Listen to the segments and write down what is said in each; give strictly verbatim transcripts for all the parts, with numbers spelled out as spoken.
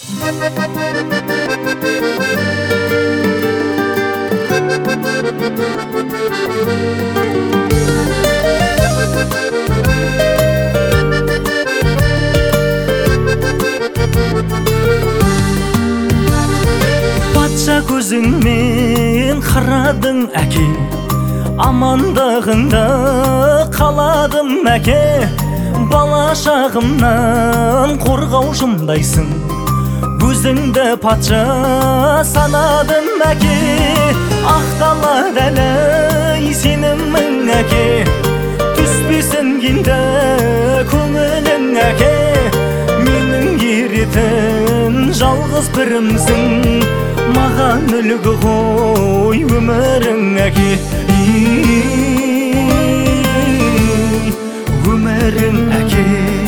Патша көзіңмен қарадың әке, амандығыңды қаладым әке. Бала шағымнан қорғаушымдайсың, өзіңді патша санадым әке. Ақталады әлі сенімің әке, түспесін енді көңілің әке. Менің еретін жалғыз бірімсің, маған үлгі ғой өмірің әке. Өмірің әке.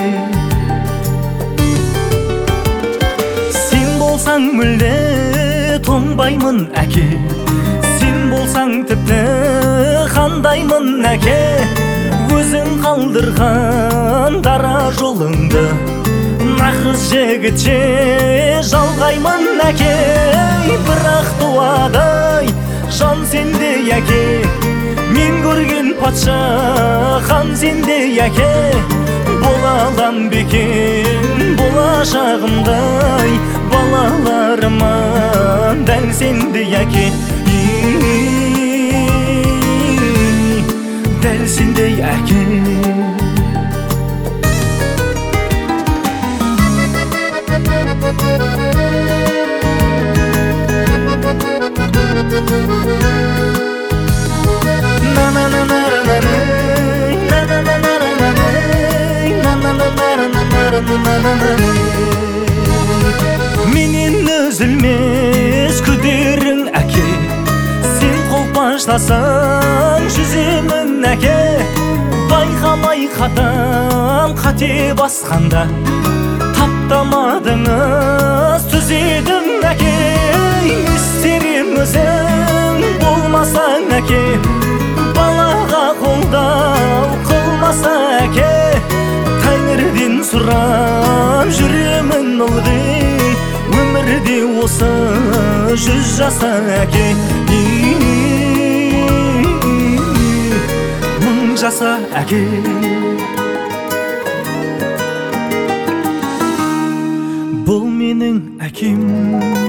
Сен болсаң мүлде тоңбаймын әке, сен болсаң тіпті қандаймын әке. Өзің қалдырған дара жолыңды нағыз жігітше жалғаймын әке. Бірақ туадай жан сенде әке, мен көрген патша хан сенде әке. Бола алам бекен болашағымдай, балаларыма дәл сенде әке. Дәл сенде әке. Менен үзілмес күдерің әке, сен қолпаштасаң жүземін әке. Байқамай қатам қате басқанда, таптамадыңыз түзедім әке. Істерем өзің болмасаң әке, балаға қолдау қылмаса әке. Тәңірден сұрап жүремін ылғи, өмірде осы жүз жаса әке. Мың жаса әке. Бұл менің әкем.